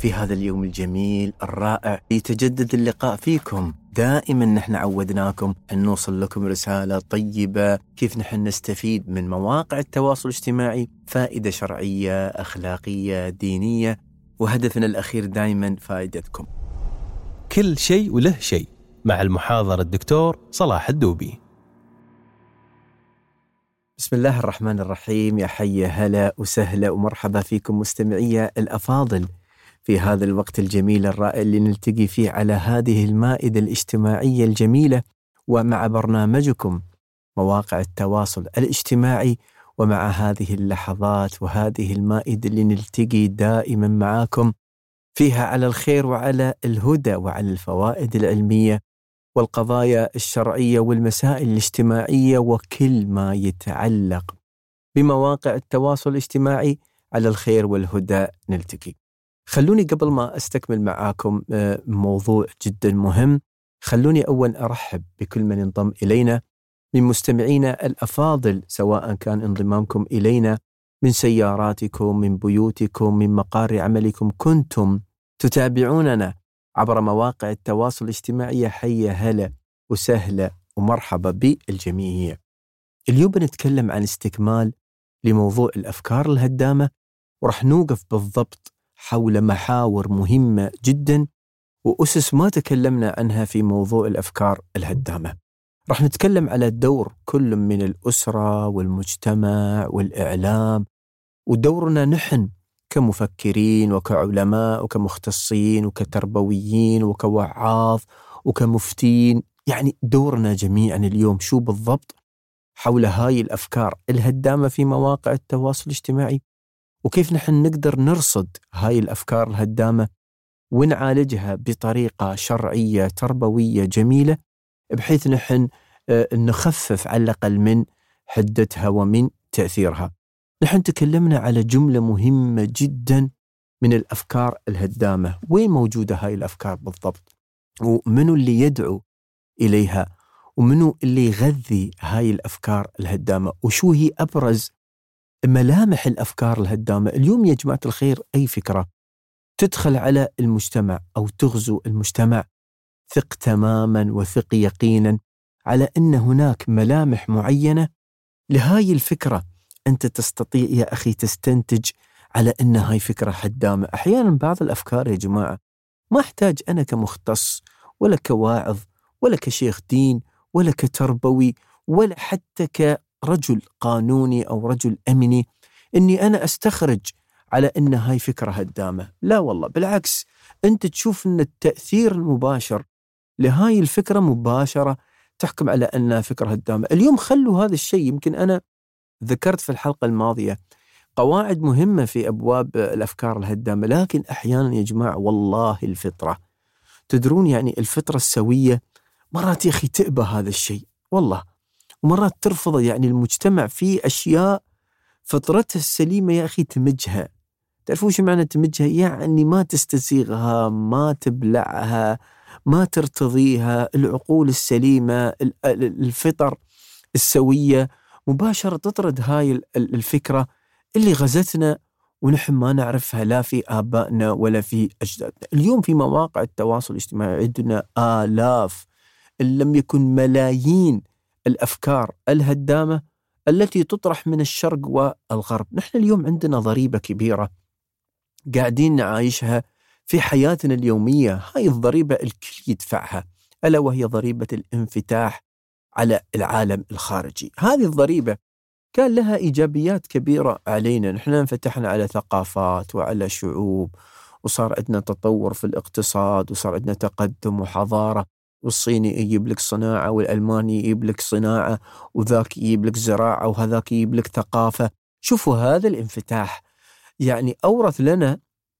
في هذا اليوم الجميل الرائع يتجدد اللقاء فيكم. دائما نحن عودناكم أن نوصل لكم رسالة طيبة، كيف نحن نستفيد من مواقع التواصل الاجتماعي فائدة شرعية أخلاقية دينية، وهدفنا الأخير دائما فائدتكم. كل شيء وله شيء مع المحاضر الدكتور صلاح الدوبي. بسم الله الرحمن الرحيم. يا حي هلا وسهلا ومرحبا فيكم مستمعي الأفاضل في هذا الوقت الجميل الرائع اللي نلتقي فيه على هذه المائدة الاجتماعية الجميلة، ومع برنامجكم مواقع التواصل الاجتماعي، ومع هذه اللحظات وهذه المائدة اللي نلتقي دائما معاكم فيها على الخير وعلى الهدى وعلى الفوائد العلمية والقضايا الشرعية والمسائل الاجتماعية وكل ما يتعلق بمواقع التواصل الاجتماعي. على الخير والهدى نلتقي. خلوني قبل ما أستكمل معاكم موضوع جدا مهم، خلوني أول أرحب بكل من انضم إلينا من مستمعينا الأفاضل، سواء كان انضمامكم إلينا من سياراتكم، من بيوتكم، من مقار عملكم، كنتم تتابعوننا عبر مواقع التواصل الاجتماعي. حي هلا وسهلا ومرحبا بالجميع. اليوم بنتكلم عن استكمال لموضوع الأفكار الهدامة، ورح نوقف بالضبط حول محاور مهمة جدا وأسس ما تكلمنا عنها في موضوع الأفكار الهدامة. رح نتكلم على دور كل من الأسرة والمجتمع والإعلام، ودورنا نحن كمفكرين وكعلماء وكمختصين وكتربويين وكوعاظ وكمفتين، يعني دورنا جميعا اليوم شو بالضبط حول هاي الأفكار الهدامة في مواقع التواصل الاجتماعي، وكيف نحن نقدر نرصد هاي الأفكار الهدامة ونعالجها بطريقة شرعية تربوية جميلة، بحيث نحن نخفف على الأقل من حدتها ومن تأثيرها. نحن تكلمنا على جملة مهمة جدا من الأفكار الهدامة. وين موجودة هاي الأفكار بالضبط؟ ومنو اللي يدعو إليها؟ ومنو اللي يغذي هاي الأفكار الهدامة؟ وشو هي أبرز ملامح الأفكار الهدامة؟ اليوم يا جماعة الخير أي فكرة تدخل على المجتمع أو تغزو المجتمع، ثق تماما وثق يقينا على أن هناك ملامح معينة لهاي الفكرة. أنت تستطيع يا أخي تستنتج على أن هاي فكرة هدامة. أحيانا بعض الأفكار يا جماعة ما أحتاج أنا كمختص ولا كواعظ ولا كشيخ دين ولا كتربوي ولا حتى كرجل قانوني أو رجل أمني أني أنا أستخرج على أن هاي فكرة هدامة. لا والله، بالعكس، أنت تشوف أن التأثير المباشر لهاي الفكرة مباشرة تحكم على أنها فكرة هدامة. اليوم خلوا هذا الشيء، يمكن أنا ذكرت في الحلقة الماضية قواعد مهمة في أبواب الأفكار الهدامة، لكن أحيانا يا جماعة والله الفطرة، تدرون يعني الفطرة السوية مرات يا أخي تأبى هذا الشيء والله، ومرات ترفضه. يعني المجتمع فيه أشياء فطرتها السليمة يا أخي تمجها. تعرفوا شو معنى تمجها؟ يعني ما تستسيغها، ما تبلعها، ما ترتضيها. العقول السليمة، الفطر السوية مباشرة تطرد هاي الفكرة اللي غزتنا ونحن ما نعرفها لا في آبائنا ولا في أجدادنا. اليوم في مواقع التواصل الاجتماعي عندنا آلاف إن لم يكن ملايين الأفكار الهدامة التي تطرح من الشرق والغرب. نحن اليوم عندنا ضريبة كبيرة قاعدين نعايشها في حياتنا اليومية. هاي الضريبة الكل يدفعها، ألا وهي ضريبة الانفتاح على العالم الخارجي. هذه الضريبة كان لها إيجابيات كبيرة علينا، نحن انفتحنا على ثقافات وعلى شعوب، وصار عندنا تطور في الاقتصاد، وصار عندنا تقدم وحضارة، والصيني يجيب لك صناعة، والألماني يجيب لك صناعة، وذاك يجيب لك زراعة، وهذاك يجيب لك ثقافة. شوفوا هذا الانفتاح يعني أورث لنا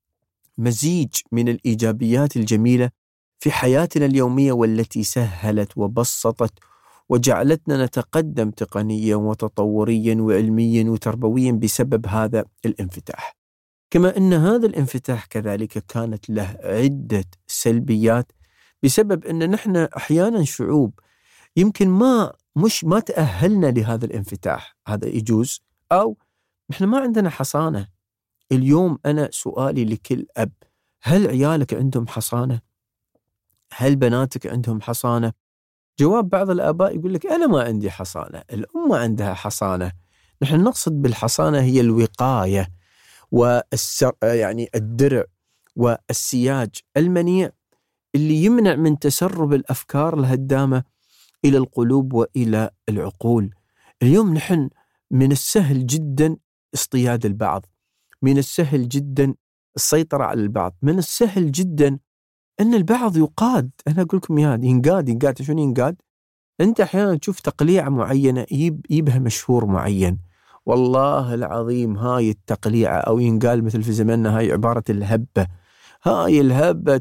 مزيج من الإيجابيات الجميلة في حياتنا اليومية، والتي سهلت وبسطت وجعلتنا نتقدم تقنيا وتطوريا وعلميا وتربويا بسبب هذا الانفتاح. كما أن هذا الانفتاح كذلك كانت له عدة سلبيات، بسبب أن نحن أحيانا شعوب يمكن ما تأهلنا لهذا الانفتاح، هذا يجوز، أو نحن ما عندنا حصانة. اليوم أنا سؤالي لكل أب، هل عيالك عندهم حصانة؟ هل بناتك عندهم حصانة؟ جواب بعض الآباء يقول لك أنا ما عندي حصانة، الأم ما عندها حصانة. نحن نقصد بالحصانة هي الوقاية يعني الدرع والسياج المنيع اللي يمنع من تسرب الأفكار الهدامة إلى القلوب وإلى العقول. اليوم نحن من السهل جدا اصطياد البعض، من السهل جدا السيطرة على البعض، من السهل جدا أن البعض يقاد. أنا أقول لكم ينقاد. شنو ينقاد؟ أنت أحيانا تشوف تقليعة معينة يبها مشهور معين، والله العظيم هاي التقليعة أو ينقال مثل في زماننا هاي عبارة الهبة، هاي الهبة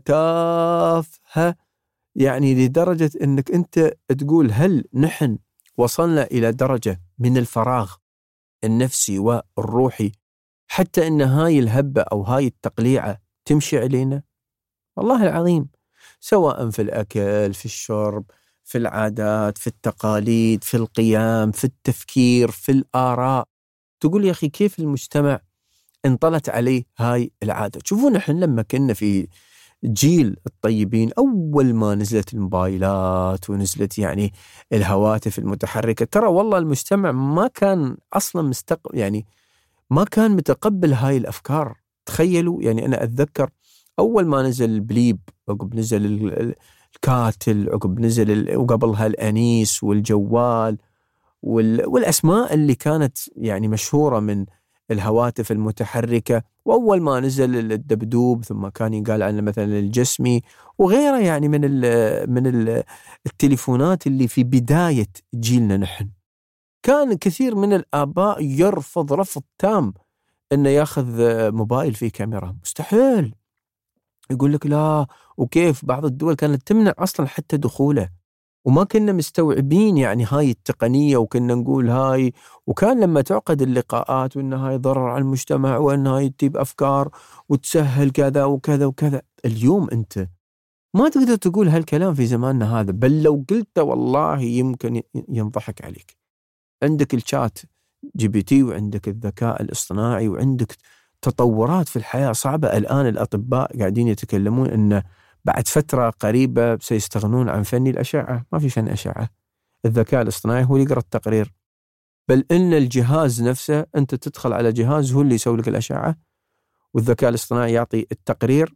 تافهة يعني لدرجة أنك أنت تقول هل نحن وصلنا إلى درجة من الفراغ النفسي والروحي حتى أن هاي الهبة أو هاي التقليعة تمشي علينا؟ والله العظيم، سواء في الأكل، في الشرب، في العادات، في التقاليد، في القيام، في التفكير، في الآراء. تقول يا أخي كيف المجتمع انطلت عليه هاي العادة؟ تشوفون نحن لما كنا في جيل الطيبين، أول ما نزلت الموبايلات ونزلت يعني الهواتف المتحركة، ترى والله المجتمع ما كان أصلا يعني ما كان متقبل هاي الأفكار. تخيلوا يعني أنا أتذكر أول ما نزل البليب، عقب نزل الكاتل، عقب نزل وقبلها الأنيس والجوال والأسماء اللي كانت يعني مشهورة من الهواتف المتحركة، وأول ما نزل الدبدوب، ثم كان يقال عنه مثلا الجسمي وغيره يعني من التليفونات اللي في بداية جيلنا نحن. كان كثير من الآباء يرفض رفض تام أنه ياخذ موبايل فيه كاميرا، مستحيل. يقول لك لا، وكيف بعض الدول كانت تمنع أصلا حتى دخوله، وما كنا مستوعبين يعني هاي التقنية، وكنا نقول هاي. وكان لما تعقد اللقاءات وأن هاي ضرر على المجتمع وأن هاي تجيب أفكار وتسهل كذا وكذا وكذا. اليوم أنت ما تقدر تقول هالكلام في زماننا هذا، بل لو قلت والله يمكن ينضحك عليك. عندك الشات GPT، وعندك الذكاء الاصطناعي، وعندك تطورات في الحياة صعبة. الآن الأطباء قاعدين يتكلمون أن بعد فترة قريبة سيستغنون عن فن الأشعة، ما في فن أشعة، الذكاء الاصطناعي هو يقرأ التقرير، بل إن الجهاز نفسه أنت تدخل على جهاز هو اللي يسوي لك الأشعة، والذكاء الاصطناعي يعطي التقرير،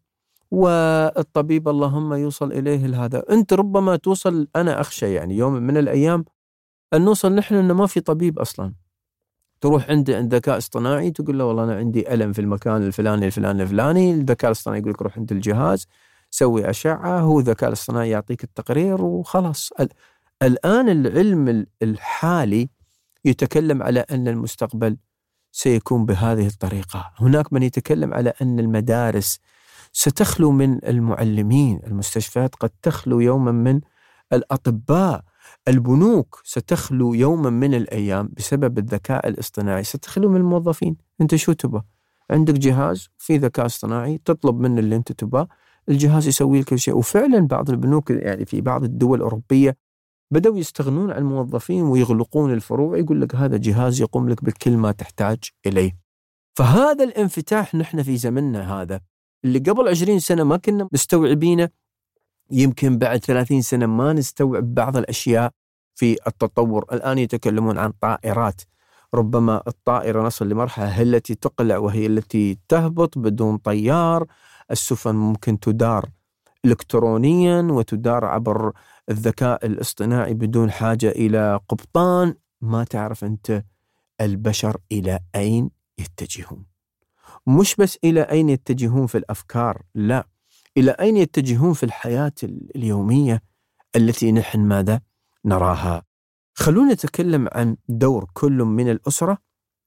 والطبيب اللهم يوصل إليه هذا. أنت ربما توصل، أنا أخشى يعني يوم من الأيام أن نوصل نحن أنه ما في طبيب أصلا. تروح عند ذكاء اصطناعي تقول له والله أنا عندي ألم في المكان الفلاني، الذكاء الاصطناعي يقول لك روح عند الجهاز سوي أشعة، هو الذكاء الاصطناعي يعطيك التقرير وخلاص. الآن العلم الحالي يتكلم على أن المستقبل سيكون بهذه الطريقة. هناك من يتكلم على أن المدارس ستخلو من المعلمين، المستشفيات قد تخلو يوما من الأطباء، البنوك ستخلو يوما من الأيام بسبب الذكاء الاصطناعي، ستخلو من الموظفين. أنت شو تبى؟ عندك جهاز في ذكاء اصطناعي تطلب منه اللي أنت تباه، الجهاز يسوي لك كل شيء. وفعلا بعض البنوك يعني في بعض الدول الأوروبية بدأوا يستغنون عن الموظفين ويغلقون الفروع، يقول لك هذا جهاز يقوم لك بكل ما تحتاج إليه. فهذا الانفتاح نحن في زمننا هذا اللي قبل 20 سنة ما كنا مستوعبينه، يمكن بعد 30 سنة ما نستوعب بعض الأشياء في التطور. الآن يتكلمون عن طائرات، ربما الطائرة نصل لمرحلة هي التي تقلع وهي التي تهبط بدون طيار. السفن ممكن تدار إلكترونيا وتدار عبر الذكاء الاصطناعي بدون حاجة إلى قبطان. ما تعرف أنت البشر إلى أين يتجهون، مش بس إلى أين يتجهون في الأفكار، لا، إلى أين يتجهون في الحياة اليومية التي نحن ماذا نراها. خلونا نتكلم عن دور كل من الأسرة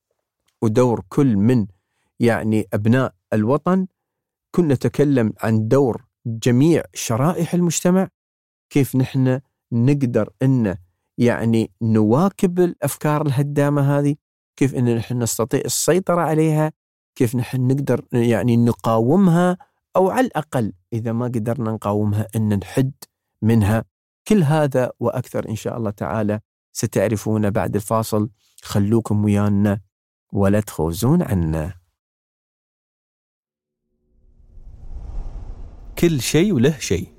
ودور كل من يعني أبناء الوطن. كنا نتكلم عن دور جميع شرائح المجتمع، كيف نحن نقدر أن يعني نواكب الأفكار الهدامة هذه، كيف أن نحن نستطيع السيطرة عليها، كيف نحن نقدر يعني نقاومها، أو على الأقل إذا ما قدرنا نقاومها أن نحد منها. كل هذا وأكثر إن شاء الله تعالى ستعرفون بعد الفاصل. خلوكم ويانا ولا تخوزون عنا. كل شيء وله شيء.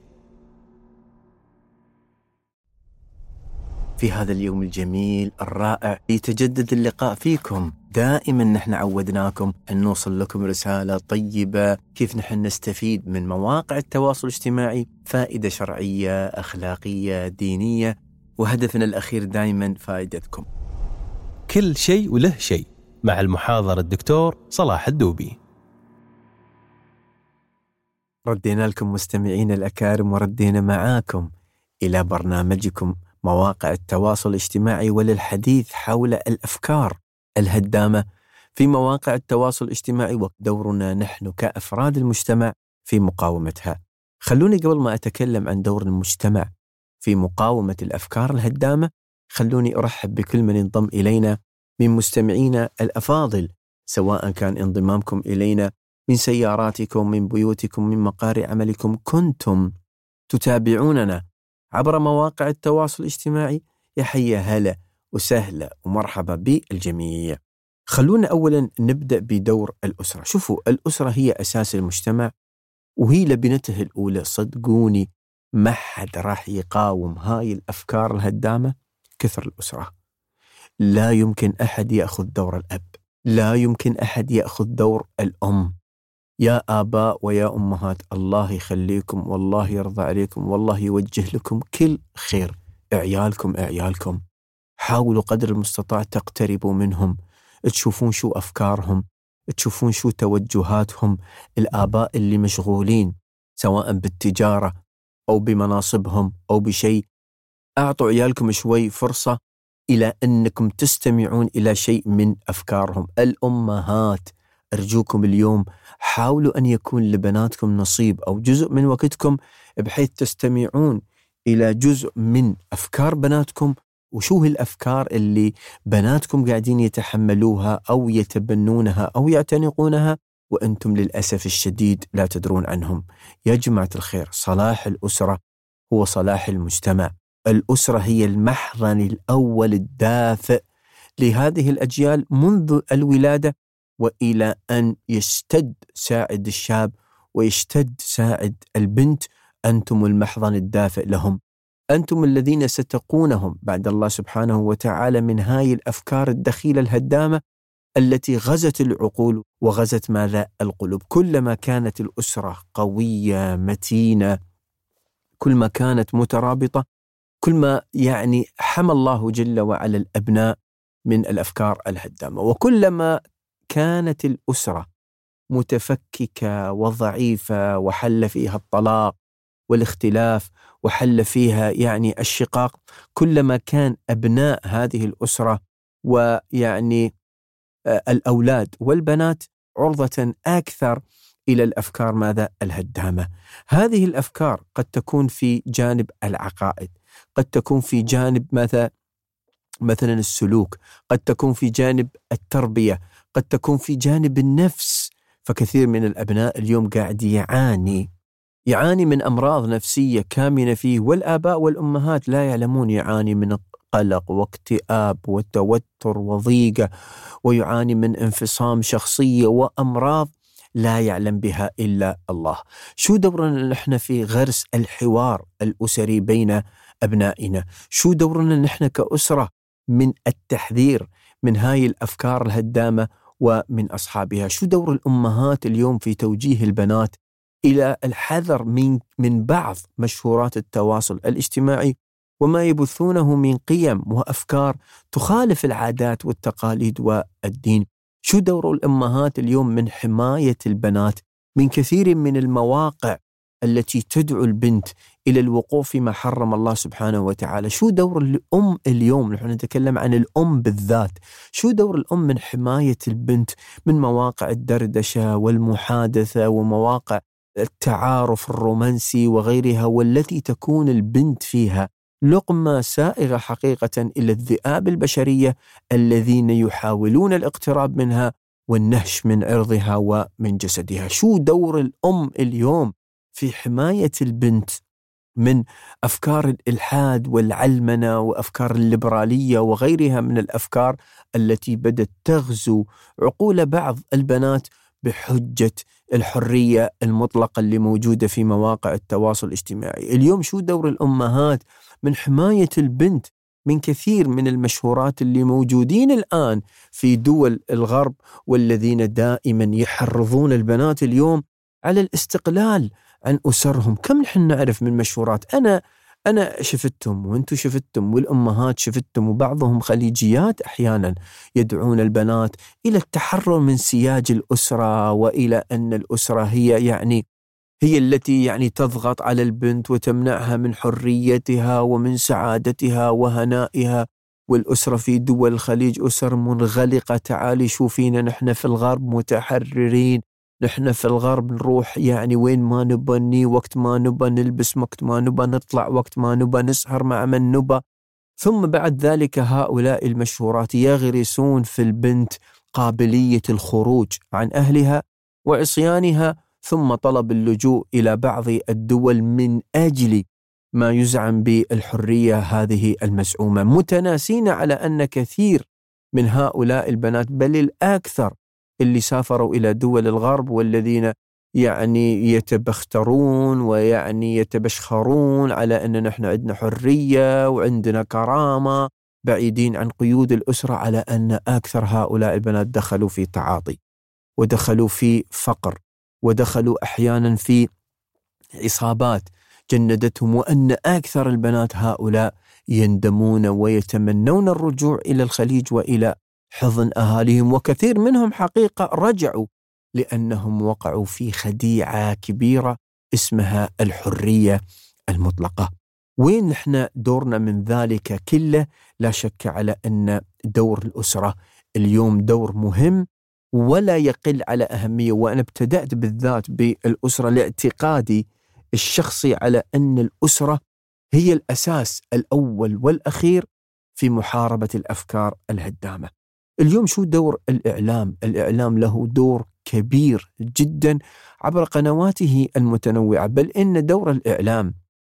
في هذا اليوم الجميل الرائع يتجدد اللقاء فيكم. دائما نحن عودناكم أن نوصل لكم رسالة طيبة، كيف نحن نستفيد من مواقع التواصل الاجتماعي فائدة شرعية أخلاقية دينية، وهدفنا الأخير دائما فائدتكم. كل شيء وله شيء مع المحاضر الدكتور صلاح الدوبي. ردينا لكم مستمعين الأكارم، وردينا معاكم إلى برنامجكم مواقع التواصل الاجتماعي وللحديث حول الأفكار الهدامة في مواقع التواصل الاجتماعي ودورنا نحن كأفراد المجتمع في مقاومتها. خلوني قبل ما أتكلم عن دور المجتمع في مقاومة الأفكار الهدامة، خلوني أرحب بكل من انضم إلينا من مستمعينا الأفاضل، سواء كان انضمامكم إلينا من سياراتكم، من بيوتكم، من مقار عملكم، كنتم تتابعوننا عبر مواقع التواصل الاجتماعي. يحيى هلا وسهلا ومرحبا بالجميع. خلونا أولا نبدأ بدور الأسرة. شوفوا، الأسرة هي أساس المجتمع وهي لبنته الأولى. صدقوني ما حد راح يقاوم هاي الأفكار الهدامة كثر الأسرة. لا يمكن أحد يأخذ دور الأب، لا يمكن أحد يأخذ دور الأم. يا آباء ويا أمهات، الله يخليكم والله يرضى عليكم والله يوجه لكم كل خير. عيالكم حاولوا قدر المستطاع تقتربوا منهم، تشوفون شو أفكارهم، تشوفون شو توجهاتهم. الآباء اللي مشغولين سواء بالتجارة أو بمناصبهم أو بشيء، أعطوا عيالكم شوي فرصة إلى أنكم تستمعون إلى شيء من أفكارهم. الأمهات أرجوكم اليوم حاولوا أن يكون لبناتكم نصيب أو جزء من وقتكم، بحيث تستمعون إلى جزء من أفكار بناتكم، وشو الأفكار اللي بناتكم قاعدين يتحملوها أو يتبنونها أو يعتنقونها وأنتم للأسف الشديد لا تدرون عنهم. يا جماعة الخير، صلاح الأسرة هو صلاح المجتمع. الأسرة هي المحضن الأول الدافئ لهذه الأجيال منذ الولادة وإلى أن يشتد ساعد الشاب ويشتد ساعد البنت. أنتم المحضن الدافئ لهم، أنتم الذين ستقونهم بعد الله سبحانه وتعالى من هاي الأفكار الدخيلة الهدامة التي غزت العقول وغزت ماذا؟ القلوب. كلما كانت الأسرة قوية متينة، كل ما كانت مترابطة، كل ما حمى الله جل وعلا الأبناء من الأفكار الهدامة. وكلما كانت الأسرة متفككة وضعيفة وحل فيها الطلاق والاختلاف وحل فيها الشقاق، كلما كان أبناء هذه الأسرة الأولاد والبنات عرضة أكثر إلى الأفكار ماذا؟ الهدامة. هذه الأفكار قد تكون في جانب العقائد، قد تكون في جانب مثلا السلوك، قد تكون في جانب التربية، قد تكون في جانب النفس. فكثير من الأبناء اليوم قاعد يعاني من أمراض نفسية كامنة فيه، والآباء والأمهات لا يعلمون. يعاني من قلق واكتئاب وتوتر وضيقة، ويعاني من انفصام شخصية وأمراض لا يعلم بها إلا الله. شو دورنا نحن في غرس الحوار الأسري بين أبنائنا؟ شو دورنا نحن كأسرة من التحذير من هاي الأفكار الهدامة ومن أصحابها؟ شو دور الأمهات اليوم في توجيه البنات إلى الحذر من بعض مشهورات التواصل الاجتماعي وما يبثونه من قيم وأفكار تخالف العادات والتقاليد والدين؟ شو دور الأمهات اليوم من حماية البنات من كثير من المواقع التي تدعو البنت إلى الوقوف فيما حرم الله سبحانه وتعالى؟ شو دور الأم اليوم؟ نحن نتكلم عن الأم بالذات. شو دور الأم من حماية البنت من مواقع الدردشة والمحادثة ومواقع التعارف الرومانسي وغيرها، والتي تكون البنت فيها لقمة سائغة حقيقة إلى الذئاب البشرية الذين يحاولون الاقتراب منها والنهش من عرضها ومن جسدها؟ شو دور الأم اليوم في حماية البنت من أفكار الإلحاد والعلمنة وأفكار الليبرالية وغيرها من الأفكار التي بدت تغزو عقول بعض البنات بحجة الحرية المطلقة اللي موجودة في مواقع التواصل الاجتماعي. اليوم شو دور الأمهات من حماية البنت من كثير من المشهورات اللي موجودين الآن في دول الغرب، والذين دائما يحرضون البنات اليوم على الاستقلال عن أسرهم. كم نحن نعرف من مشهورات، أنا شفتهم وأنتم شفتم والأمهات شفتم، وبعضهم خليجيات أحيانا يدعون البنات إلى التحرر من سياج الأسرة، وإلى أن الأسرة هي التي تضغط على البنت وتمنعها من حريتها ومن سعادتها وهنائها. والأسرة في دول الخليج أسر منغلقة. تعالي شوفينا نحن في الغرب متحررين، نحن في الغرب نروح وين ما نبني، وقت ما نبى نلبس، وقت ما نبى نطلع، وقت ما نبى نسهر مع من نبى. ثم بعد ذلك هؤلاء المشهورات يغرسون في البنت قابلية الخروج عن أهلها وعصيانها، ثم طلب اللجوء إلى بعض الدول من أجل ما يزعم بالحرية هذه المزعومة، متناسين على أن كثير من هؤلاء البنات بل الأكثر اللي سافروا إلى دول الغرب والذين يتبخترون يتبشخرون على أن نحن عندنا حرية وعندنا كرامة بعيدين عن قيود الأسرة، على أن أكثر هؤلاء البنات دخلوا في تعاطي ودخلوا في فقر ودخلوا أحيانا في عصابات جندتهم، وأن أكثر البنات هؤلاء يندمون ويتمنون الرجوع إلى الخليج وإلى حضن أهاليهم. وكثير منهم حقيقة رجعوا لأنهم وقعوا في خديعة كبيرة اسمها الحرية المطلقة. وين نحن دورنا من ذلك كله؟ لا شك على أن دور الأسرة اليوم دور مهم ولا يقل على أهمية. وأنا ابتدأت بالذات بالأسرة لاعتقادي الشخصي على أن الأسرة هي الأساس الأول والأخير في محاربة الأفكار الهدامة. اليوم شو دور الإعلام؟ الإعلام له دور كبير جدا عبر قنواته المتنوعة، بل إن دور الإعلام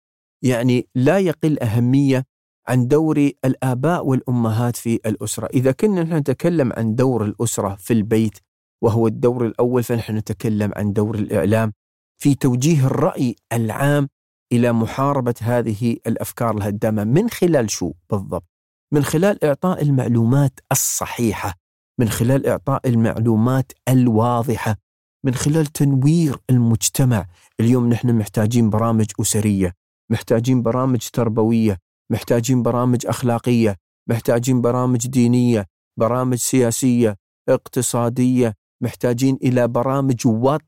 لا يقل أهمية عن دور الآباء والأمهات في الأسرة. إذا كنا نتكلم عن دور الأسرة في البيت وهو الدور الأول، فنحن نتكلم عن دور الإعلام في توجيه الرأي العام إلى محاربة هذه الأفكار الهدامة. من خلال شو بالضبط؟ من خلال إعطاء المعلومات الصحيحة، من خلال إعطاء المعلومات الواضحة، من خلال تنوير المجتمع. اليوم نحن محتاجين برامج أسرية، محتاجين برامج تربوية، محتاجين برامج أخلاقية، محتاجين برامج دينية، برامج سياسية، اقتصادية، محتاجين إلى برامج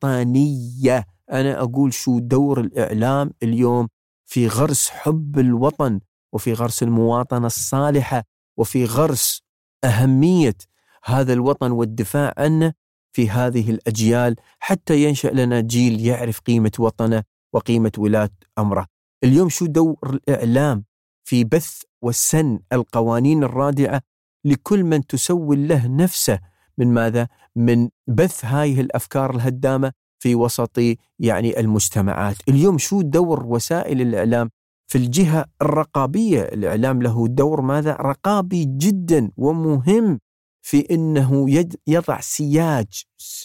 وطنية. أنا أقول شو دور الإعلام اليوم في غرس حب الوطن، وفي غرس المواطنة الصالحة، وفي غرس أهمية هذا الوطن والدفاع عنه في هذه الأجيال، حتى ينشأ لنا جيل يعرف قيمة وطنه وقيمة ولاة أمره. اليوم شو دور الإعلام في بث وسن القوانين الرادعة لكل من تسول له نفسه من ماذا؟ من بث هذه الأفكار الهدامة في وسط المجتمعات. اليوم شو دور وسائل الإعلام في الجهة الرقابية؟ الإعلام له دور ماذا؟ رقابي جدا ومهم في أنه يضع سياج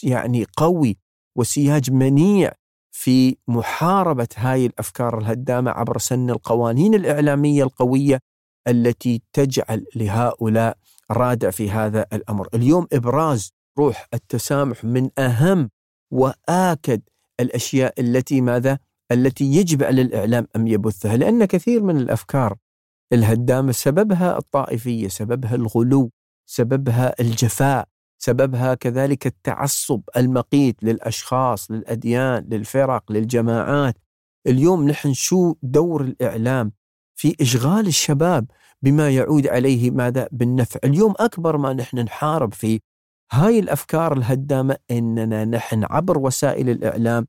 قوي وسياج منيع في محاربة هاي الأفكار الهدامة عبر سن القوانين الإعلامية القوية التي تجعل لهؤلاء رادع في هذا الأمر. اليوم إبراز روح التسامح من أهم وآكد الأشياء التي يجب على الإعلام أن يبثها، لأن كثير من الأفكار الهدامة سببها الطائفية، سببها الغلو، سببها الجفاء، سببها كذلك التعصب المقيت للأشخاص، للأديان، للفرق، للجماعات. اليوم نحن شو دور الإعلام في إشغال الشباب بما يعود عليه ماذا؟ بالنفع. اليوم أكبر ما نحن نحارب في هاي الأفكار الهدامة إننا نحن عبر وسائل الإعلام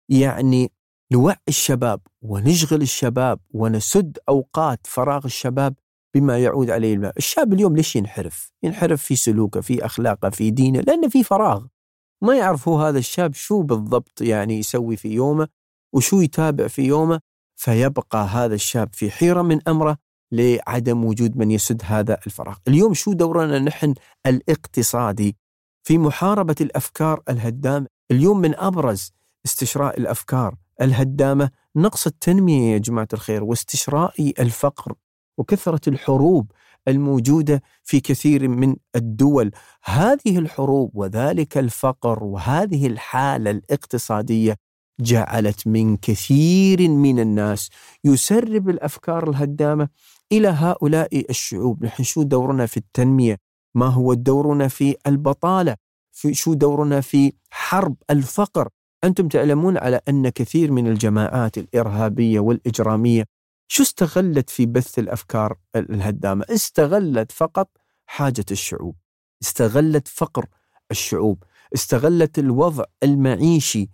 نوعي الشباب ونشغل الشباب ونسد أوقات فراغ الشباب بما يعود عليه الماء. الشاب اليوم ليش ينحرف في سلوكه، في أخلاقه، في دينه؟ لأن في فراغ، ما يعرف هو هذا الشاب شو بالضبط يسوي في يومه وشو يتابع في يومه، فيبقى هذا الشاب في حيرة من أمره لعدم وجود من يسد هذا الفراغ. اليوم شو دورنا نحن الاقتصادي في محاربة الأفكار الهدامة؟ اليوم من أبرز استشراء الأفكار الهدامة نقص التنمية يا جماعة الخير، واستشراء الفقر وكثرة الحروب الموجودة في كثير من الدول. هذه الحروب وذلك الفقر وهذه الحالة الاقتصادية جعلت من كثير من الناس يسرب الأفكار الهدامة إلى هؤلاء الشعوب. نحن شو دورنا في التنمية؟ ما هو دورنا في البطالة؟ شو دورنا في حرب الفقر؟ أنتم تعلمون على أن كثير من الجماعات الإرهابية والإجرامية شو استغلت في بث الأفكار الهدامة؟ استغلت فقط حاجة الشعوب، استغلت فقر الشعوب، استغلت الوضع المعيشي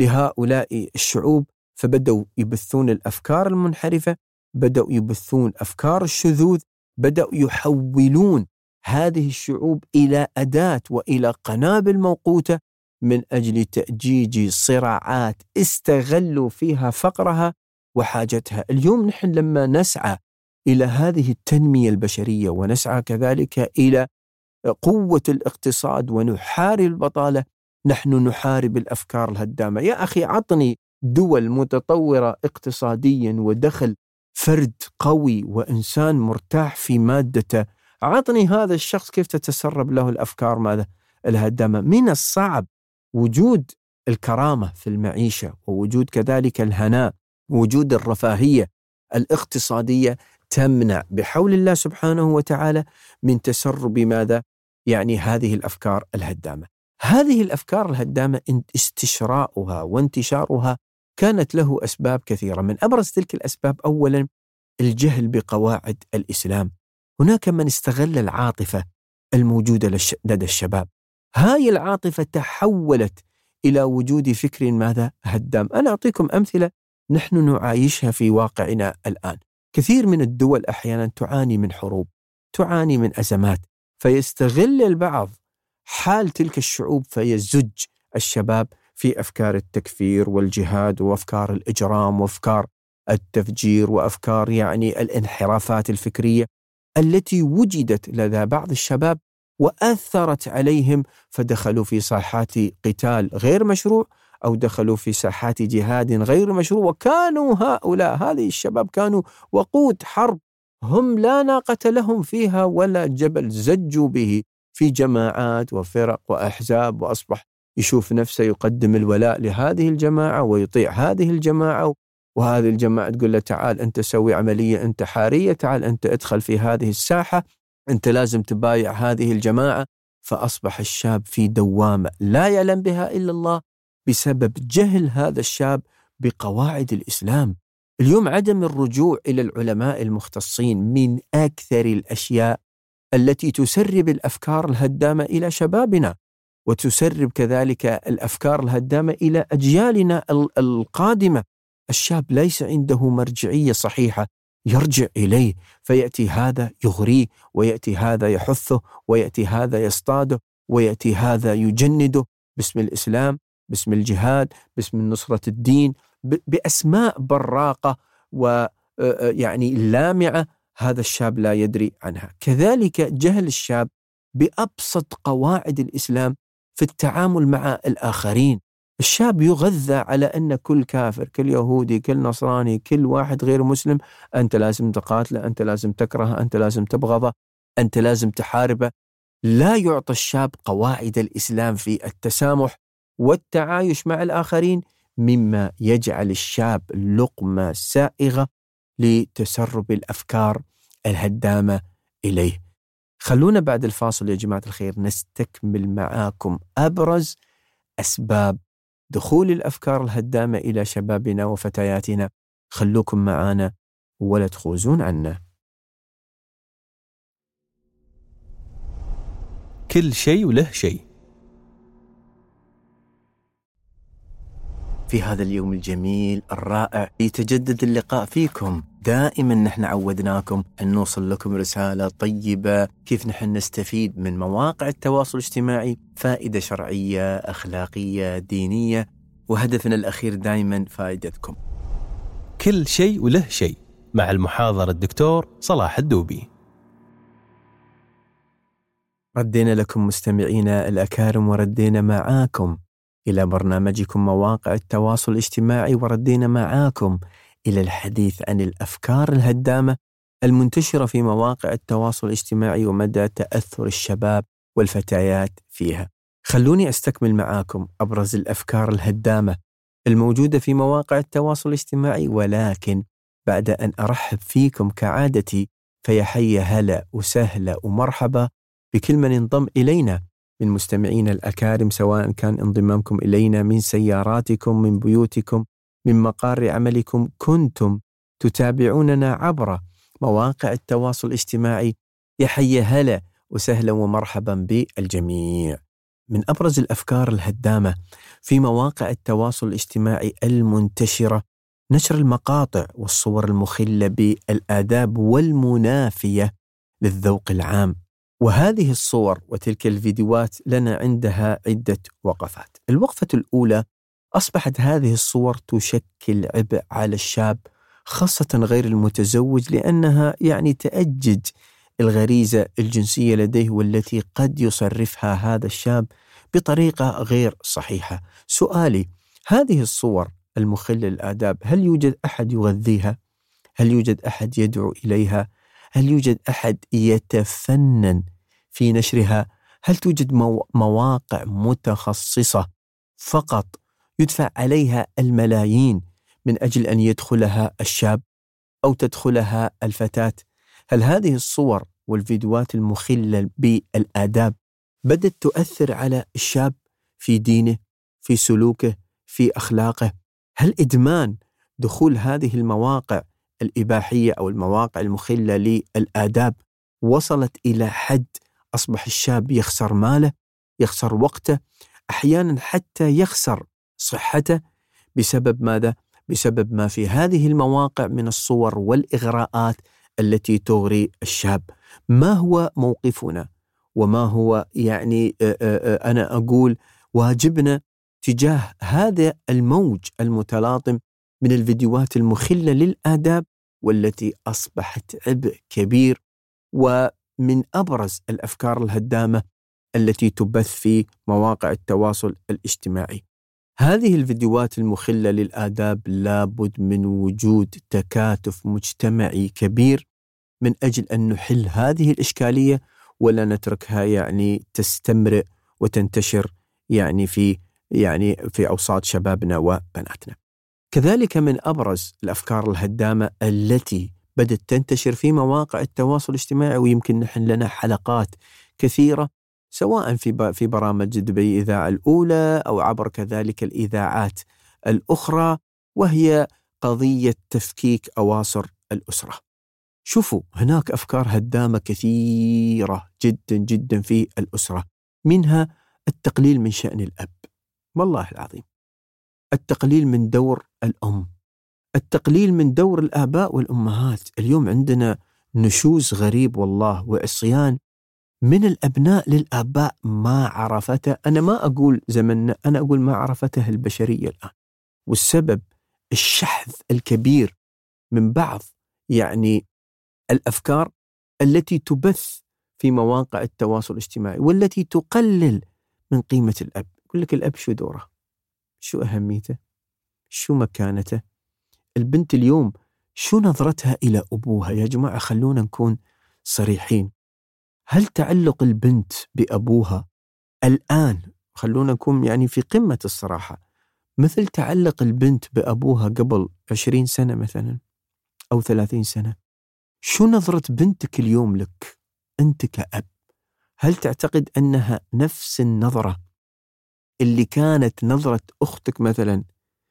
لهؤلاء الشعوب، فبدأوا يبثون الأفكار المنحرفة، بدأوا يبثون أفكار الشذوذ، بدأوا يحولون هذه الشعوب إلى أداة وإلى قنابل موقوتة من أجل تأجيج صراعات استغلوا فيها فقرها وحاجتها. اليوم نحن لما نسعى إلى هذه التنمية البشرية ونسعى كذلك إلى قوة الاقتصاد ونحارب البطالة، نحن نحارب الأفكار الهدامة. يا أخي عطني دول متطورة اقتصاديا ودخل فرد قوي وإنسان مرتاح في مادته، عطني هذا الشخص كيف تتسرب له الأفكار ماذا الهدامة. من الصعب وجود الكرامة في المعيشة ووجود كذلك الهناء ووجود الرفاهية الاقتصادية تمنع بحول الله سبحانه وتعالى من تسرب ماذا يعني هذه الأفكار الهدامة. هذه الأفكار الهدامة استشراؤها وانتشارها كانت له أسباب كثيرة. من أبرز تلك الأسباب أولا الجهل بقواعد الإسلام. هناك من استغل العاطفة الموجودة لدى الشباب، هاي العاطفة تحولت إلى وجود فكر ماذا هدام. أنا أعطيكم أمثلة نحن نعايشها في واقعنا الآن. كثير من الدول أحيانا تعاني من حروب، تعاني من أزمات، فيستغل البعض حال تلك الشعوب فيزج الشباب في أفكار التكفير والجهاد وأفكار الإجرام وأفكار التفجير وأفكار يعني الانحرافات الفكرية التي وجدت لدى بعض الشباب وأثرت عليهم، فدخلوا في ساحات قتال غير مشروع أو دخلوا في ساحات جهاد غير مشروع، وكانوا هؤلاء هذه الشباب كانوا وقود حرب، هم لا ناقة لهم فيها ولا جبل، زجوا به في جماعات وفرق وأحزاب، وأصبح يشوف نفسه يقدم الولاء لهذه الجماعة ويطيع هذه الجماعة، وهذه الجماعة تقول له تعال أنت سوي عملية انتحارية، تعال أنت ادخل في هذه الساحة، أنت لازم تبايع هذه الجماعة. فأصبح الشاب في دوامة لا يعلم بها إلا الله بسبب جهل هذا الشاب بقواعد الإسلام. اليوم عدم الرجوع إلى العلماء المختصين من أكثر الأشياء التي تسرب الأفكار الهدامة إلى شبابنا، وتسرب كذلك الأفكار الهدامة إلى أجيالنا القادمة. الشاب ليس عنده مرجعية صحيحة يرجع إليه، فيأتي هذا يغريه، ويأتي هذا يحثه، ويأتي هذا يصطاده، ويأتي هذا يجنده باسم الإسلام، باسم الجهاد، باسم نصرة الدين، بأسماء براقة ويعني لامعة هذا الشاب لا يدري عنها. كذلك جهل الشاب بأبسط قواعد الإسلام في التعامل مع الآخرين. الشاب يغذى على أن كل كافر، كل يهودي، كل نصراني، كل واحد غير مسلم أنت لازم تقاتله، أنت لازم تكرهه، أنت لازم تبغضه، أنت لازم تحاربه. لا يعطى الشاب قواعد الإسلام في التسامح والتعايش مع الآخرين، مما يجعل الشاب لقمة سائغة لتسرب الأفكار الهدامة إليه. خلونا بعد الفاصل يا جماعة الخير نستكمل معاكم أبرز أسباب دخول الأفكار الهدامة إلى شبابنا وفتياتنا. خلوكم معانا ولا تخوزون عنا. كل شيء وله شيء. في هذا اليوم الجميل الرائع يتجدد اللقاء فيكم. دائما نحن عودناكم أن نوصل لكم رسالة طيبة، كيف نحن نستفيد من مواقع التواصل الاجتماعي فائدة شرعية، أخلاقية، دينية، وهدفنا الأخير دائما فائدتكم. كل شيء وله شيء مع المحاضر الدكتور صلاح الدوبي. ردينا لكم مستمعينا الأكارم، وردينا معاكم إلى برنامجكم مواقع التواصل الاجتماعي، وردينا معاكم إلى الحديث عن الأفكار الهدامة المنتشرة في مواقع التواصل الاجتماعي ومدى تأثر الشباب والفتيات فيها. خلوني أستكمل معاكم أبرز الأفكار الهدامة الموجودة في مواقع التواصل الاجتماعي، ولكن بعد أن أرحب فيكم كعادتي فيا حي هلا وسهلا ومرحبا بكل من انضم إلينا من مستمعين الأكارم، سواء كان انضمامكم إلينا من سياراتكم، من بيوتكم، من مقار عملكم، كنتم تتابعوننا عبر مواقع التواصل الاجتماعي. يا حي هلا وسهلا ومرحبا بالجميع. من أبرز الأفكار الهدامة في مواقع التواصل الاجتماعي المنتشرة نشر المقاطع والصور المخلة بالآداب والمنافية للذوق العام، وهذه الصور وتلك الفيديوهات لنا عندها عدة وقفات. الوقفة الأولى، أصبحت هذه الصور تشكل عبء على الشاب خاصة غير المتزوج، لأنها تأجج الغريزة الجنسية لديه، والتي قد يصرفها هذا الشاب بطريقة غير صحيحة. سؤالي، هذه الصور المخلة للآداب هل يوجد أحد يغذيها؟ هل يوجد أحد يدعو إليها؟ هل يوجد أحد يتفنن في نشرها؟ هل توجد مواقع متخصصة فقط يدفع عليها الملايين من أجل أن يدخلها الشاب أو تدخلها الفتاة؟ هل هذه الصور والفيديوهات المخلة بالآداب بدأت تؤثر على الشاب في دينه، في سلوكه، في أخلاقه؟ هل إدمان دخول هذه المواقع الإباحية أو المواقع المخلة للآداب وصلت إلى حد أصبح الشاب يخسر ماله، يخسر وقته، أحيانا حتى يخسر صحته بسبب ماذا؟ بسبب ما في هذه المواقع من الصور والإغراءات التي تغري الشاب. ما هو موقفنا وما هو أنا أقول واجبنا تجاه هذا الموج المتلاطم من الفيديوهات المخلة للآداب والتي أصبحت عبء كبير ومن أبرز الأفكار الهدامة التي تبث في مواقع التواصل الاجتماعي؟ هذه الفيديوهات المخلة للآداب لابد من وجود تكاتف مجتمعي كبير من أجل أن نحل هذه الإشكالية، ولا نتركها تستمر وتنتشر في أوساط شبابنا وبناتنا. كذلك من أبرز الأفكار الهدامة التي بدأت تنتشر في مواقع التواصل الاجتماعي، ويمكن نحن لنا حلقات كثيرة سواء في برامج دبي إذاعة الأولى أو عبر كذلك الإذاعات الأخرى، وهي قضية تفكيك أواصر الأسرة. شوفوا، هناك أفكار هدامة كثيرة جدا جدا في الأسرة، منها التقليل من شأن الأب، والله العظيم التقليل من دور الأم، التقليل من دور الآباء والأمهات. اليوم عندنا نشوز غريب والله وعصيان من الأبناء للآباء ما عرفته، أنا ما أقول زمننا، أنا أقول ما عرفته البشرية الآن. والسبب الشحذ الكبير من بعض الأفكار التي تبث في مواقع التواصل الاجتماعي والتي تقلل من قيمة الأب. يقول لك الأب شو دوره، شو أهميته، شو مكانته. البنت اليوم شو نظرتها إلى أبوها؟ يا جماعة خلونا نكون صريحين، هل تعلق البنت بأبوها الآن، خلونا نكون في قمة الصراحة، مثل تعلق البنت بأبوها قبل 20 سنة مثلا أو 30 سنة؟ شو نظرة بنتك اليوم لك أنت كأب؟ هل تعتقد أنها نفس النظرة اللي كانت نظرة أختك مثلا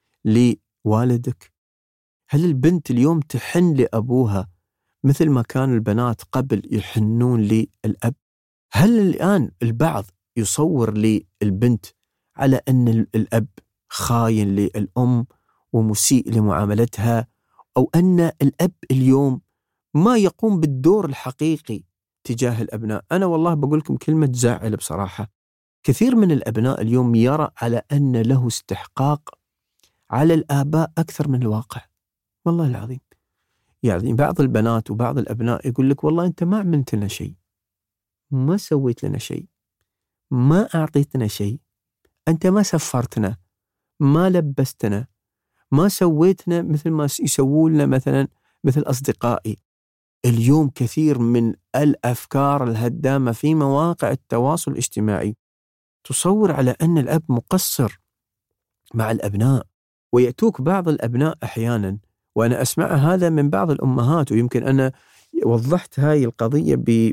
لوالدك؟ هل البنت اليوم تحن لأبوها مثل ما كان البنات قبل يحنون للأب؟ هل الآن البعض يصور للبنت على أن الأب خاين للأم ومسيء لمعاملتها، أو أن الأب اليوم ما يقوم بالدور الحقيقي تجاه الأبناء؟ أنا والله بقول لكم كلمة تزعل بصراحة. كثير من الأبناء اليوم يرى على أن له استحقاق على الآباء أكثر من الواقع، والله العظيم. بعض البنات وبعض الأبناء يقول لك والله أنت ما عملت لنا شيء، ما سويت لنا شيء، ما أعطيتنا شيء، أنت ما سفرتنا، ما لبستنا، ما سويتنا مثل ما يسووا لنا مثلا مثل أصدقائي. اليوم كثير من الأفكار الهدامة في مواقع التواصل الاجتماعي تصور على أن الأب مقصر مع الأبناء، ويأتوك بعض الأبناء أحيانا، وأنا أسمع هذا من بعض الأمهات، ويمكن أنا وضحت هاي القضية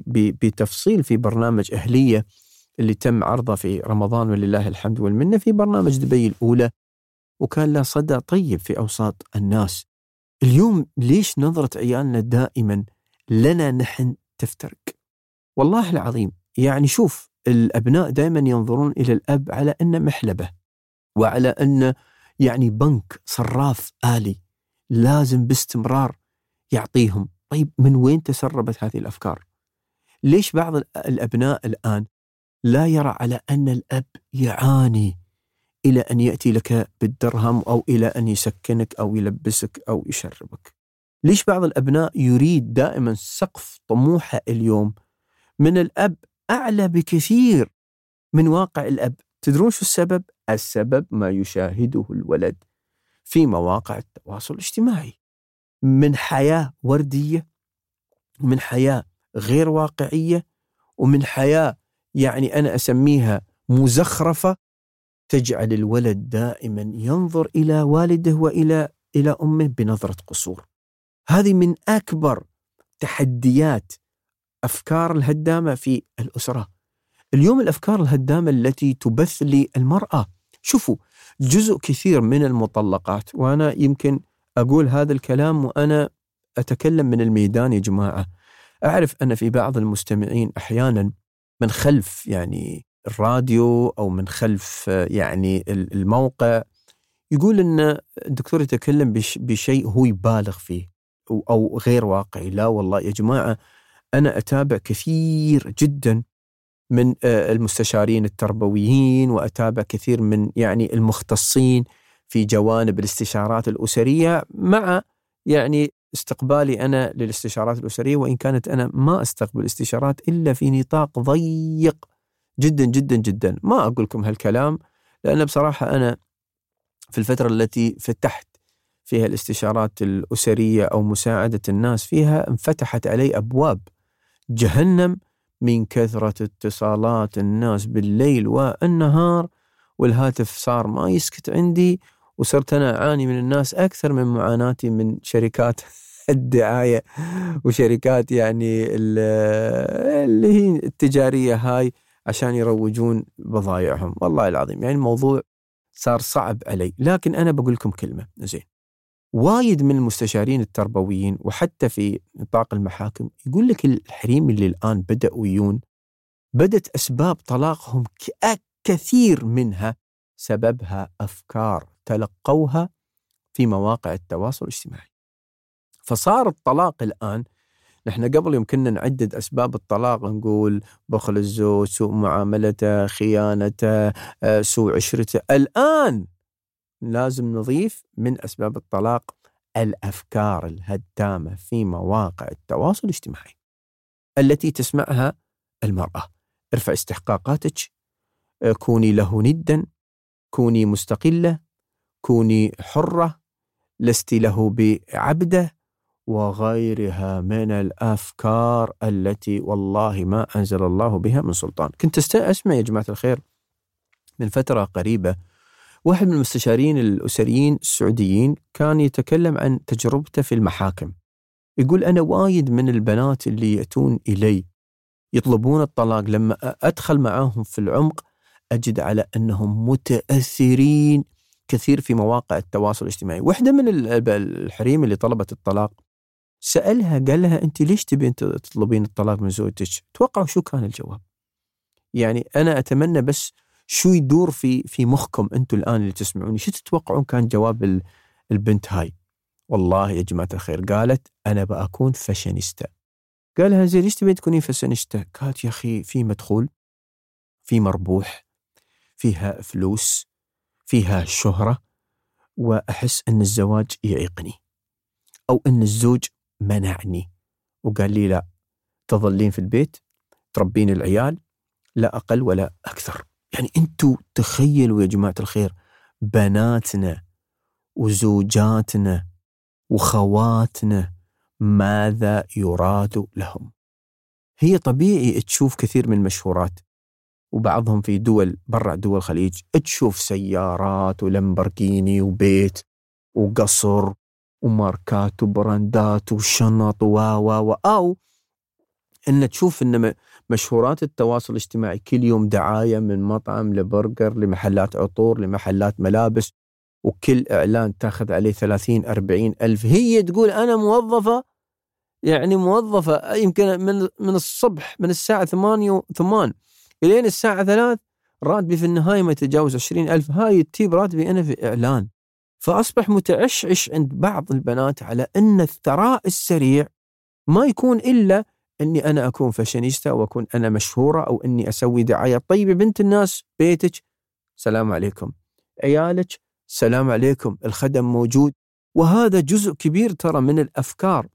بتفصيل في برنامج أهلية اللي تم عرضه في رمضان ولله الحمد والمنة في برنامج دبي الأولى، وكان له صدى طيب في أوساط الناس. اليوم ليش نظرة عيالنا دائما لنا نحن تفترق؟ والله العظيم يعني شوف، الأبناء دائما ينظرون إلى الأب على أنه محلبة، وعلى أنه يعني بنك صراف آلي لازم باستمرار يعطيهم. طيب من وين تسربت هذه الأفكار؟ ليش بعض الأبناء الآن لا يرى على أن الأب يعاني إلى أن يأتي لك بالدرهم، أو إلى أن يسكنك أو يلبسك أو يشربك؟ ليش بعض الأبناء يريد دائما سقف طموحه اليوم من الأب أعلى بكثير من واقع الأب؟ تدرون شو السبب؟ السبب ما يشاهده الولد في مواقع التواصل الاجتماعي من حياة وردية، من حياة غير واقعية، ومن حياة يعني أنا أسميها مزخرفة، تجعل الولد دائما ينظر إلى والده وإلى أمه بنظرة قصور. هذه من أكبر تحديات أفكار الهدامة في الأسرة اليوم. الأفكار الهدامة التي تبث للمرأة، شوفوا جزء كثير من المطلقات، وأنا يمكن أقول هذا الكلام وأنا أتكلم من الميدان يا جماعة، أعرف أن في بعض المستمعين أحيانا من خلف يعني الراديو أو من خلف يعني الموقع يقول أن الدكتور يتكلم بشيء هو يبالغ فيه أو غير واقعي. لا والله يا جماعة، أنا أتابع كثير جدا من المستشارين التربويين، وأتابع كثير من يعني المختصين في جوانب الاستشارات الأسرية، مع يعني استقبالي أنا للاستشارات الأسرية، وإن كانت أنا ما أستقبل استشارات إلا في نطاق ضيق جدا جدا جدا. ما أقول لكم هالكلام لأن بصراحة أنا في الفترة التي فتحت فيها الاستشارات الأسرية أو مساعدة الناس فيها، انفتحت علي أبواب جهنم من كثرة اتصالات الناس بالليل والنهار، والهاتف صار ما يسكت عندي، وصرت أنا أعاني من الناس أكثر من معاناتي من شركات الدعاية وشركات يعني اللي هي التجارية هاي عشان يروجون بضائعهم. والله العظيم يعني الموضوع صار صعب علي. لكن أنا بقول لكم كلمة زين، وايد من المستشارين التربويين وحتى في نطاق المحاكم يقول لك الحريم اللي الآن بدأوا يجون، بدت أسباب طلاقهم كثير منها سببها أفكار تلقوها في مواقع التواصل الاجتماعي. فصار الطلاق الآن، نحن قبل يمكننا نعدد أسباب الطلاق، نقول بخل الزوج، سوء معاملته، خيانته، سوء عشرته. الآن لازم نضيف من أسباب الطلاق الأفكار الهدامة في مواقع التواصل الاجتماعي التي تسمعها المرأة. ارفع استحقاقاتك، كوني له ندا، كوني مستقلة، كوني حرة، لست له بعبده، وغيرها من الأفكار التي والله ما أنزل الله بها من سلطان. كنت أسمع يا جماعة الخير من فترة قريبة واحد من المستشارين الأسريين السعوديين كان يتكلم عن تجربته في المحاكم. يقول أنا وايد من البنات اللي يأتون إلي يطلبون الطلاق، لما أدخل معاهم في العمق أجد على أنهم متأثرين كثير في مواقع التواصل الاجتماعي. واحدة من الحريم اللي طلبت الطلاق سألها، قال لها أنت ليش تبين تطلبين الطلاق من زوجتك؟ توقعوا شو كان الجواب؟ يعني أنا أتمنى بس شو يدور في مخكم أنتوا الآن اللي تسمعوني، شو تتوقعون كان جواب البنت هاي؟ والله يا جماعة الخير قالت أنا بأكون فاشينيستا. قالها زين ليش تبين تكونين فاشينيستا؟ قالت يا أخي في مدخول، في مربوح، فيها فلوس، فيها شهرة، وأحس أن الزواج يعيقني، أو أن الزوج منعني وقال لي لا تظلين في البيت تربين العيال، لا أقل ولا أكثر. يعني أنتوا تخيلوا يا جماعة الخير، بناتنا وزوجاتنا وخواتنا ماذا يراد لهم؟ هي طبيعي تشوف كثير من المشهورات وبعضهم في دول برا دول الخليج، تشوف سيارات ولمبرجيني وبيت وقصر وماركات وبراندات وشنط أو إن تشوف إن مشهورات التواصل الاجتماعي كل يوم دعاية من مطعم لبرجر لمحلات عطور لمحلات ملابس، وكل إعلان تاخذ عليه 30-40 ألف. هي تقول أنا موظفة، يعني موظفة يمكن من الصبح من الساعة 8 إلين الساعة 3، راتبي في النهاية ما يتجاوز 20 ألف. هاي تجيب راتبي أنا في إعلان. فأصبح متعشعش عند بعض البنات على أن الثراء السريع ما يكون إلا أني أنا أكون فاشينيستا وأكون أنا مشهورة أو أني أسوي دعاية. طيب بنت الناس، بيتك سلام عليكم، عيالك سلام عليكم، الخدم موجود. وهذا جزء كبير ترى من الأفكار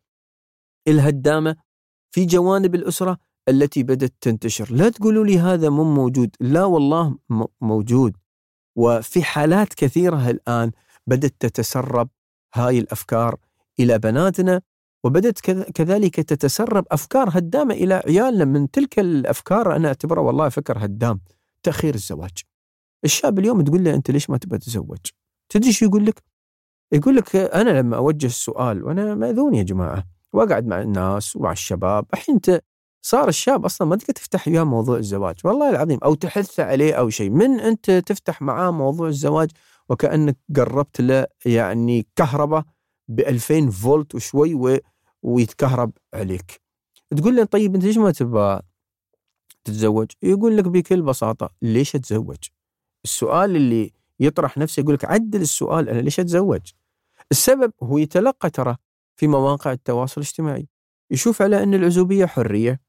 الهدامة في جوانب الأسرة التي بدأت تنتشر. لا تقولوا لي هذا مو موجود، لا والله موجود. وفي حالات كثيرة الآن بدأت تتسرب هاي الأفكار إلى بناتنا، وبدأت كذلك تتسرب أفكار هدامة إلى عيالنا. من تلك الأفكار أنا أعتبرها والله فكر هدام تأخير الزواج. الشاب اليوم تقول له أنت ليش ما تبغى تتزوج؟ تدري شو يقول لك؟ يقول لك أنا لما أوجه السؤال وأنا مأذون يا جماعة وأقعد مع الناس ومع الشباب، الحين أنت صار الشاب أصلا ما تقدر تفتح وياه موضوع الزواج والله العظيم، أو تحث عليه أو شيء. من أنت تفتح معاه موضوع الزواج وكأنك قربت له يعني كهرباء ب2000 فولت وشوي ويتكهرب عليك. تقول له طيب أنت ليش ما تبغى تتزوج؟ يقول لك بكل بساطة ليش أتزوج؟ السؤال اللي يطرح نفسه يقول لك عدل السؤال، أنا ليش أتزوج؟ السبب هو يتلقى ترى في مواقع التواصل الاجتماعي، يشوف على أن العزوبية حرية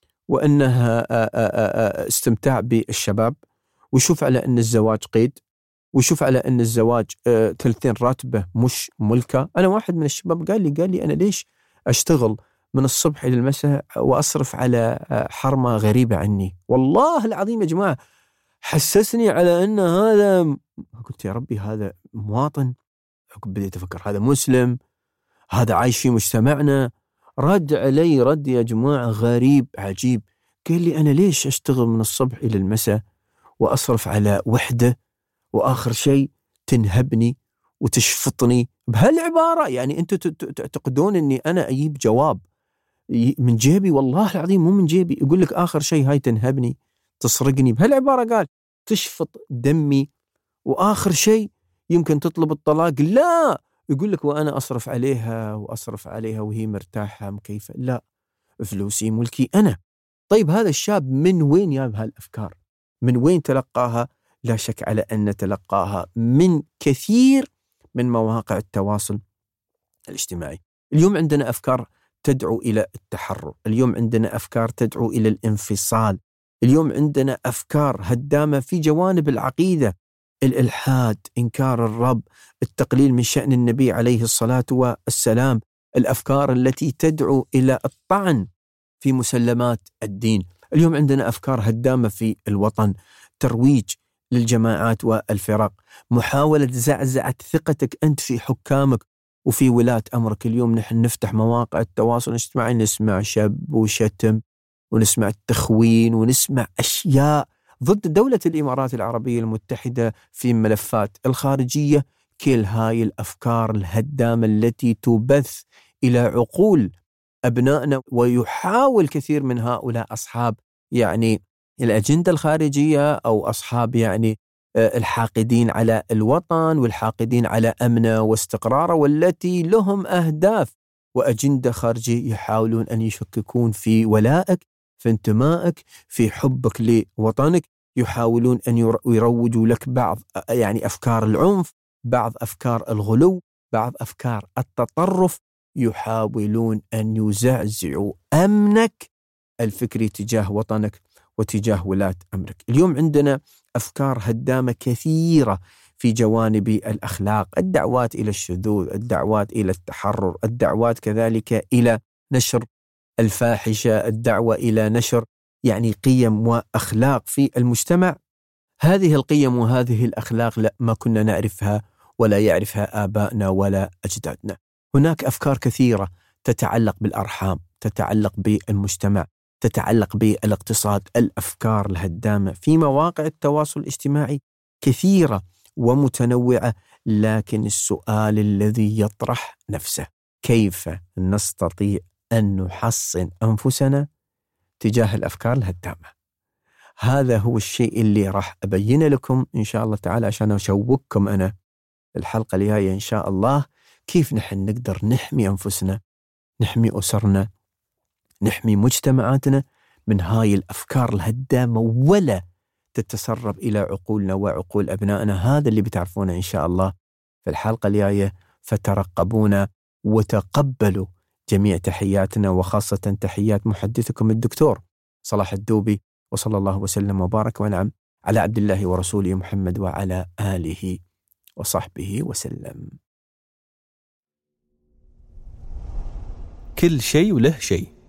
وأنها استمتاع بالشباب، ويشوف على أن الزواج قيد، ويشوف على أن الزواج 30 راتبه مش ملكة. أنا واحد من الشباب قال لي أنا ليش أشتغل من الصبح إلى المساء وأصرف على حرمة غريبة عني؟ والله العظيم يا جماعة حسسني على أن هذا، قلت يا ربي هذا مواطن، بديت أفكر هذا مسلم، هذا عايش في مجتمعنا. رد علي رد يا جماعة غريب عجيب، قال لي أنا ليش أشتغل من الصبح إلى المساء وأصرف على وحدة وآخر شيء تنهبني وتشفطني بهالعبارة؟ يعني أنتوا تعتقدون أني أنا أجيب جواب من جيبي؟ والله العظيم مو من جيبي. يقول لك آخر شيء هاي تنهبني تسرقني، بهالعبارة قال تشفط دمي، وآخر شيء يمكن تطلب الطلاق. لا، يقول لك وأنا أصرف عليها وهي مرتاحة مكيفة. لا، فلوسي ملكي أنا. طيب هذا الشاب من وين جاب هالأفكار؟ من وين تلقاها؟ لا شك على أن تلقاها من كثير من مواقع التواصل الاجتماعي. اليوم عندنا أفكار تدعو إلى التحرر، اليوم عندنا أفكار تدعو إلى الانفصال، اليوم عندنا أفكار هدامة في جوانب العقيدة، الإلحاد، إنكار الرب، التقليل من شأن النبي عليه الصلاة والسلام، الأفكار التي تدعو إلى الطعن في مسلمات الدين. اليوم عندنا أفكار هدامة في الوطن، ترويج للجماعات والفرق، محاولة زعزعة ثقتك أنت في حكامك وفي ولاة أمرك. اليوم نحن نفتح مواقع التواصل الاجتماعي نسمع شب وشتم ونسمع التخوين ونسمع أشياء ضد دولة الإمارات العربية المتحدة في ملفات الخارجية. كل هاي الأفكار الهدامة التي تبث إلى عقول أبنائنا، ويحاول كثير من هؤلاء أصحاب يعني الأجندة الخارجية أو أصحاب يعني الحاقدين على الوطن والحاقدين على أمنه واستقراره، والتي لهم أهداف وأجندة خارجية يحاولون أن يشككون في ولائك، في انتمائك، في حبك لوطنك. يحاولون أن يروجوا لك بعض يعني أفكار العنف، بعض أفكار الغلو، بعض أفكار التطرف. يحاولون أن يزعزعوا أمنك الفكري تجاه وطنك وتجاه ولاة أمرك. اليوم عندنا أفكار هدامة كثيرة في جوانب الأخلاق، الدعوات إلى الشذوذ، الدعوات إلى التحرر، الدعوات كذلك إلى نشر الفاحشة، الدعوة إلى نشر يعني قيم وأخلاق في المجتمع. هذه القيم وهذه الأخلاق لا ما كنا نعرفها ولا يعرفها آبائنا ولا أجدادنا. هناك أفكار كثيرة تتعلق بالأرحام، تتعلق بالمجتمع، تتعلق بالاقتصاد. الأفكار الهدامة في مواقع التواصل الاجتماعي كثيرة ومتنوعة، لكن السؤال الذي يطرح نفسه: كيف نستطيع أن نحصن أنفسنا تجاه الأفكار الهدامة؟ هذا هو الشيء اللي راح أبين لكم إن شاء الله تعالى، عشان أشوقكم أنا الحلقة الجاية إن شاء الله، كيف نحن نقدر نحمي أنفسنا، نحمي أسرنا، نحمي مجتمعاتنا من هاي الأفكار الهدامة ولا تتسرب إلى عقولنا وعقول أبنائنا. هذا اللي بتعرفونه إن شاء الله في الحلقة الجاية، فترقبونا وتقبلوا جميع تحياتنا، وخاصة تحيات محدثكم الدكتور صلاح الدوبي. وصلى الله وسلم وبارك ونعم على عبد الله ورسوله محمد وعلى آله وصحبه وسلم. كل شيء وله شيء.